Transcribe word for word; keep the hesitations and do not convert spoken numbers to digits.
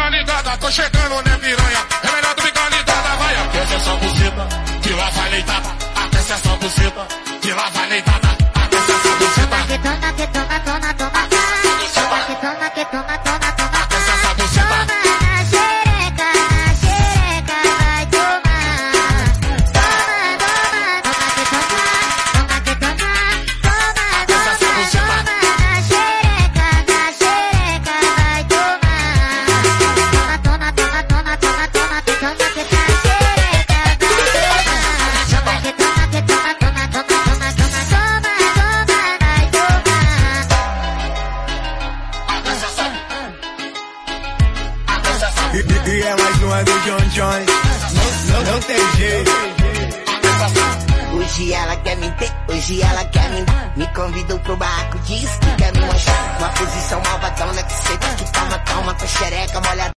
ficar ligada, tô chegando, né, piranha? É melhor tu ficar ligada, vai. Aquece essa buceta, que lá vai leitada. Aquece essa buceta, que lá vai leitada. Aquece essa buceta. Que toma, que toma, toma, toma, toma. Que toma, que toma, toma, toma. Aquece essa buceta. Toma na xereca, na xereca, vai tomar. Toma, toma, toma que toma, toma que toma, toma, toma, toma na xereca, na xereca, vai tomar. Toma, toma, toma, toma, toma, que toma que tá xereca, vai tomar. Toma que toma, que toma, toma, toma, toma, toma, toma, toma, vai tomar. E, e, e é mais uma do John John. Não, não, não tem jeito. Hoje ela quer me ter, hoje ela quer me Me convidou pro barraco, diz que quer me mostrar uma posição malvadona que senta, que toma, toma com xereca molhada.